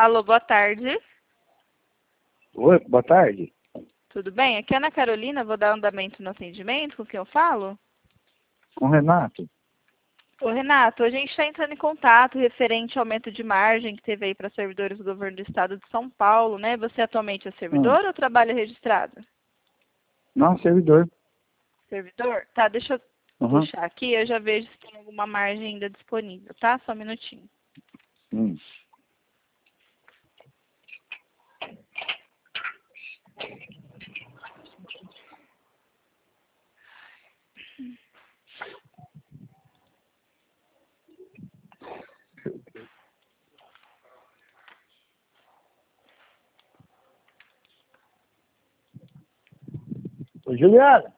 Alô, boa tarde. Oi, boa tarde. Tudo bem? Aqui é a Ana Carolina, vou dar andamento no atendimento, com quem eu falo? Com o Renato. Ô, Renato, a gente está entrando em contato referente ao aumento de margem que teve aí para servidores do governo do estado de São Paulo, né? Você atualmente é servidor ou trabalha registrado? Não, servidor. Servidor? Tá, deixa eu Uhum. puxar aqui, eu já vejo se tem alguma margem ainda disponível, tá? Só um minutinho. Hum. Ô, Juliana.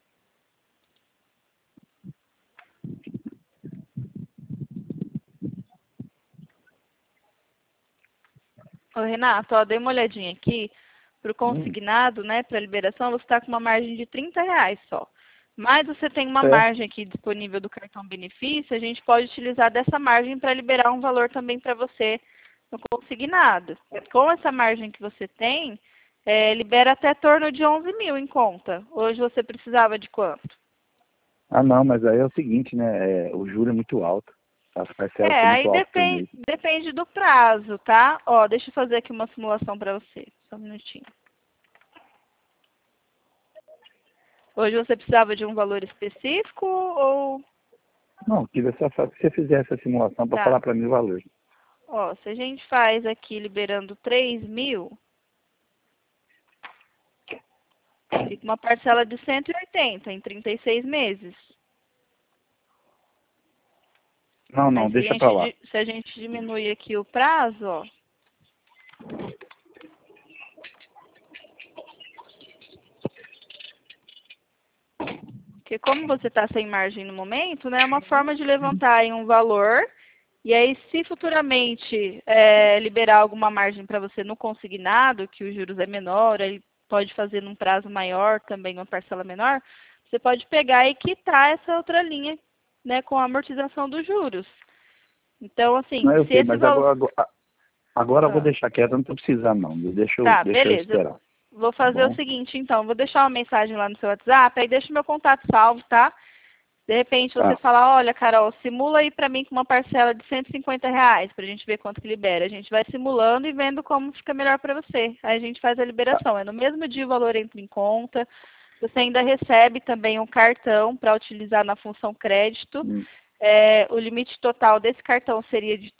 Ô, Renato, ó, dei uma olhadinha aqui. Para o consignado, né, para liberação, você está com uma margem de R$ 30 só. Mas você tem uma Certo. margem aqui disponível do cartão benefício, a gente pode utilizar dessa margem para liberar um valor também para você no consignado. Com essa margem que você tem, libera até torno de 11 mil em conta. Hoje você precisava de quanto? Ah, não, mas aí é o seguinte, né? O juro é muito alto. As parcelas são Aí muito altas por mês. depende do prazo, tá? Ó, deixa eu fazer aqui uma simulação para você. Só um minutinho. Hoje você precisava de um valor específico ou... Não, queria só que você fizesse a simulação para Tá. falar para mim o valor. Ó, se a gente faz aqui liberando 3 mil, fica uma parcela de 180 em 36 meses. Não, não, Mas deixa para lá. se a gente diminui aqui o prazo, ó. Porque como você está sem margem no momento, né, é uma forma de levantar aí um valor. E aí, se futuramente liberar alguma margem para você no consignado, que os juros é menor, aí pode fazer num prazo maior também, uma parcela menor, você pode pegar e quitar essa outra linha, né, com a amortização dos juros. Então, assim, Não, eu se sei, esse mas valor... agora eu vou Ah, deixar quieto, eu não estou precisando não. tá, Deixa eu beleza. esperar. Vou Tá fazer o bom? seguinte, então. Vou deixar uma mensagem lá no seu WhatsApp, aí deixa o meu contato salvo, tá? De repente você Tá, fala, olha, Carol, simula aí pra mim com uma parcela de R$ 150 pra gente ver quanto que libera. A gente vai simulando e vendo como fica melhor pra você. Aí a gente faz a tá. liberação. É no mesmo dia o valor entra em conta. Você ainda recebe também um cartão para utilizar na função crédito. Hum, O limite total desse cartão seria de R$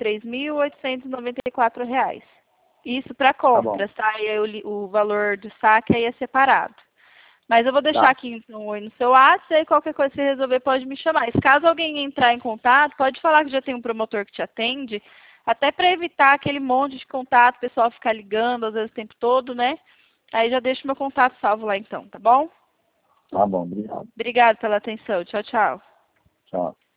3.894. Isso para tá bom. compra, sai o valor do saque aí é separado. Mas eu vou deixar Tá. aqui então oi no seu WhatsApp, e qualquer coisa que você resolver pode me chamar. E caso alguém entrar em contato, pode falar que já tem um promotor que te atende, até para evitar aquele monte de contato, o pessoal ficar ligando às vezes o tempo todo, né? Aí já deixo meu contato salvo lá então, tá bom? Tá bom, obrigado. Obrigada pela atenção. Tchau, tchau. Tchau.